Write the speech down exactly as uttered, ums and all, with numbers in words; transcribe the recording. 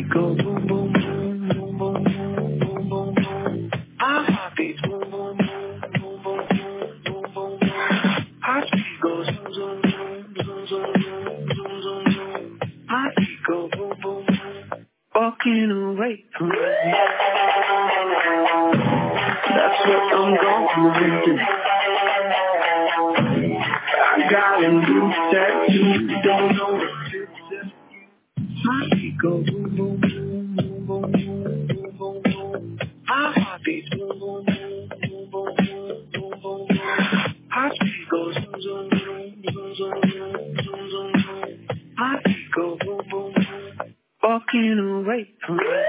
go boom, boom, boom, boom, boom, boom, boom, boom. My heartbeat boom, boom, boom, boom, boom, boom, boom, boom. Heart beat goes zoom, zoom, zoom, zoom, zoom, zoom, zoom, zoom, zoom. My feet go boom, boom, boom. Walking away from me. That's what I'm going through today. I got a new tattoo, don't know what it says. My feet go boom, boom, boom, boom, boom, boom, boom, boom, boom. My heart beats boom, boom, boom, boom, boom, boom, boom, boom, boom. Heart beat goes zoom, zoom, zoom, zoom, zoom, zoom, zoom, zoom, zoom. My feet go boom, boom, boom. Walking away from me.